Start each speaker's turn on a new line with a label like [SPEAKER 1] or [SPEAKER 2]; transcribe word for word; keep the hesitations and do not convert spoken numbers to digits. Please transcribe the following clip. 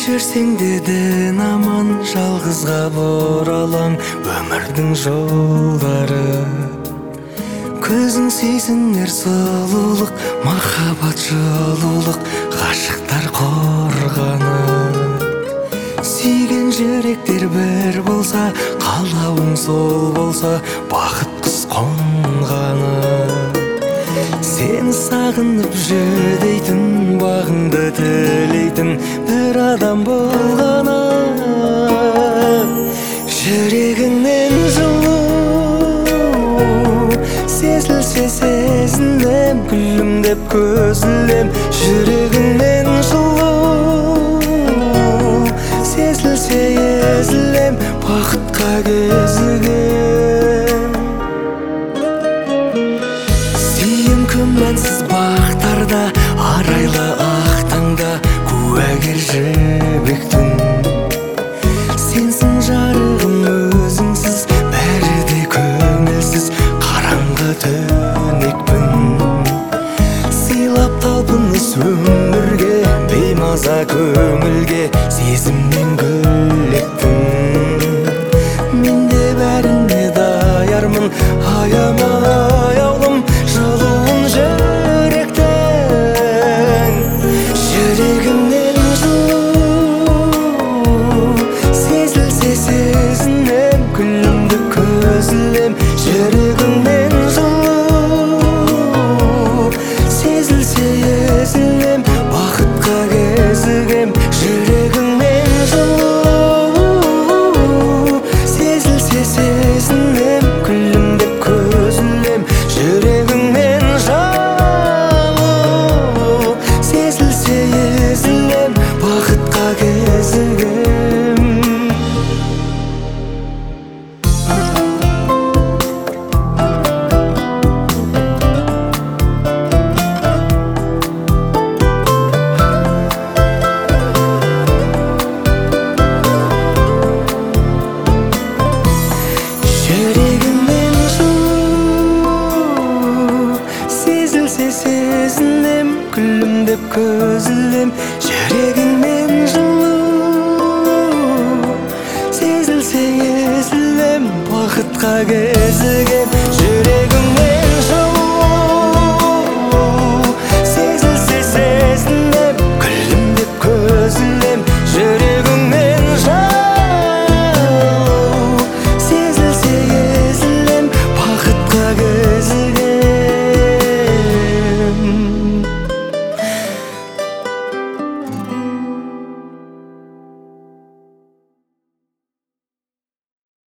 [SPEAKER 1] жүрсең дедin аман, жалғызға боралаң өмірдің жолдары. Көзің сезінер сұлулық, махаббат жылулық, ғашықтар қорғаны. Сүйген жүректер бір болса, қалауың сол болса, бақыт құс қонғаны. Сені сағынып жүдейтін, бағыңды тілейтін бір адам болғаны. Жүрегіңнен жылу сезілсе сезінем, күлімдеп көзілем. Жүрегіңнен жылу сезілсе езілем, бақытқа кезігем. Сүйем күмәнсіз бақтарда, арайлы ақ таңда, куәгер жібектің. Сенсің жарығым өзіңсіз, бәрі де көңілсіз, қараңғы түнекпін. Сыйлап талпыныс өмірге, беймаза көңілге, сезіммен гүлектің. Мен де бәріне даярмын, аямай аулым жылуын жүректің. Жүрегімнен жылу сезілсе сезінем, күлімді көзілем. Жүрегімнен жылу сезілсе езілем, бақытқа кезігем. Жүрегіңмен жылу сезілсе сезінем, күлімдеп көзілем. Жүрегіңмен жылу сезілсе езілем, бақытқа кезігем. Жүрегіммен жылу сезілсе сезінем, күлімдеп көзілем. Жүрегіңмен жылу сезілсе езілем, бақытқа кезігем. Жүрегіңмен жылу сезілсе сезінем, күлімдеп көзілем. Жүрегім